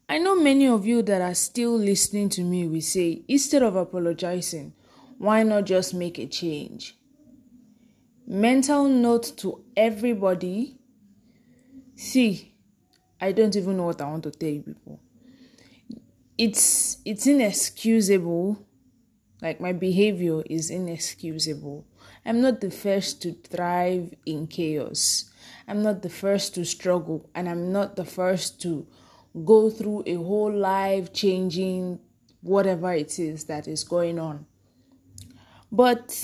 I know many of you that are still listening to me will say, instead of apologizing, why not just make a change? Mental note to everybody. See, I don't even know what I want to tell you people. It's inexcusable. Like, my behavior is inexcusable. I'm not the first to thrive in chaos. I'm not the first to struggle, and I'm not the first to go through a whole life changing whatever it is that is going on. But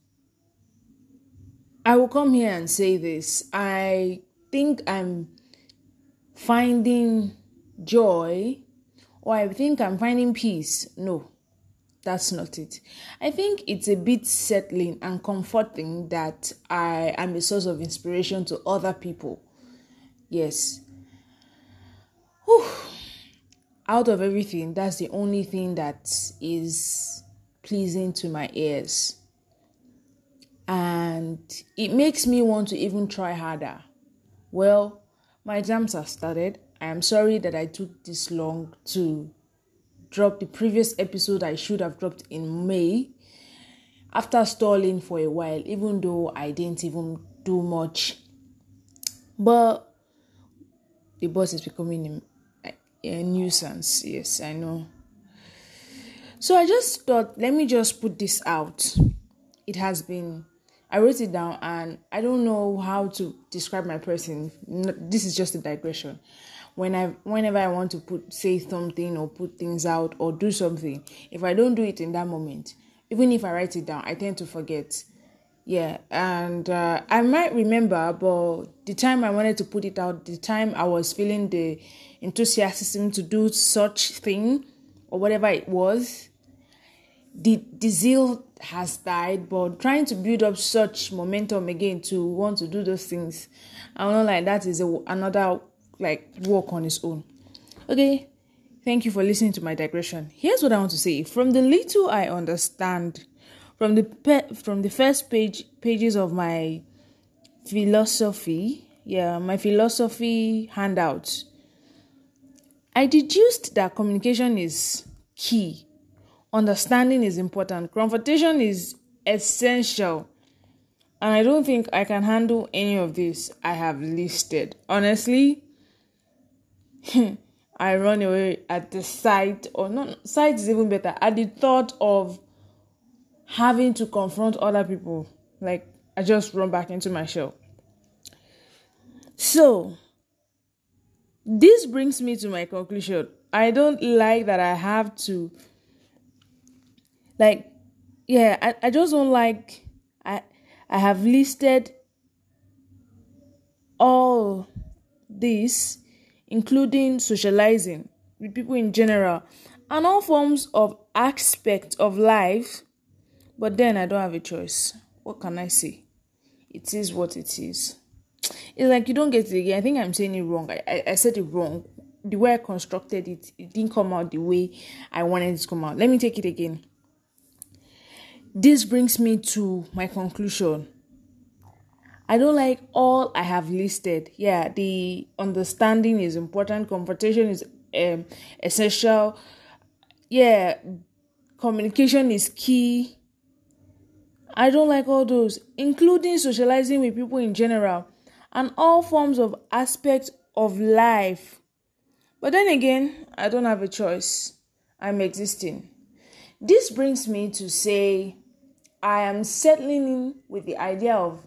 I will come here and say this. I think I'm finding joy, or I think I'm finding peace. No, that's not it. I think it's a bit settling and comforting that I am a source of inspiration to other people. Yes. Whew. Out of everything, that's the only thing that is pleasing to my ears. And it makes me want to even try harder. Well, my exams have started. I am sorry that I took this long to drop the previous episode I should have dropped in May, after stalling for a while, even though I didn't even do much. But the boss is becoming a nuisance. Yes, I know. So I just thought, let me just put this out. I wrote it down, and I don't know how to describe my person. This is just a digression. Whenever I want to say something or put things out or do something, if I don't do it in that moment, even if I write it down, I tend to forget. Yeah, and I might remember, but the time I wanted to put it out, the time I was feeling the enthusiasm to do such thing or whatever it was, the zeal has died. But trying to build up such momentum again to want to do those things, I know, like, that is another work on its own. Okay, thank you for listening to my digression. Here's what I want to say. From the little I understand, from the first pages of my philosophy handout, I deduced that communication is key. Understanding is important. Confrontation is essential. And I don't think I can handle any of this I have listed. Honestly, I run away at the sight, or not, sight is even better, at the thought of having to confront other people. Like, I just run back into my shell. So, this brings me to my conclusion. I don't like that I have to, I just don't like, I have listed all this, including socializing with people in general and all forms of aspect of life, but then I don't have a choice. What can I say? It is what it is. It's like you don't get it again. I think I'm saying it wrong. I said it wrong. The way I constructed it, it didn't come out the way I wanted it to come out. Let me take it again. This brings me to my conclusion. I don't like all I have listed. Yeah, the understanding is important. Confrontation is essential. Yeah, communication is key. I don't like all those, including socializing with people in general and all forms of aspects of life. But then again, I don't have a choice. I'm existing. This brings me to say I am settling in with the idea of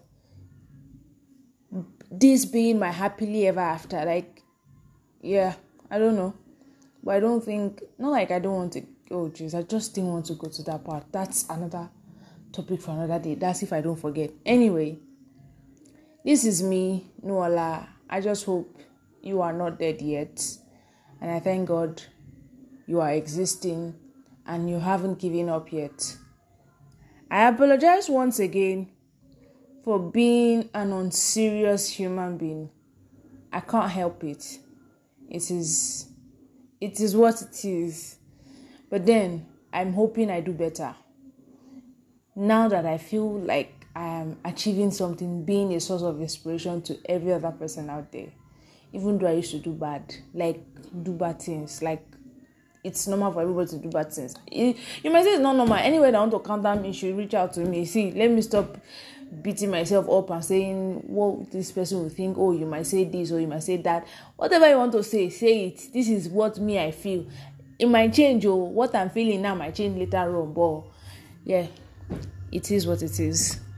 this being my happily ever after. I don't know. But I don't think, not like I don't want to, I just didn't want to go to that part. That's another topic for another day. That's if I don't forget. Anyway, this is me, Nuala. I just hope you are not dead yet. And I thank God you are existing and you haven't given up yet. I apologize once again for being an unserious human being. I can't help it. It is what it is. But then I'm hoping I do better. Now that I feel like I am achieving something, being a source of inspiration to every other person out there. even though I used to do bad things. Like, it's normal for everybody to do bad things. You might say it's not normal. Anyway, that want to counter me, should reach out to me. See, let me stop beating myself up and saying what this person will think. Oh, you might say this or you might say that. Whatever you want to say it. This is what me I feel. It might change. What I'm feeling now might change later on. But yeah, it is what it is.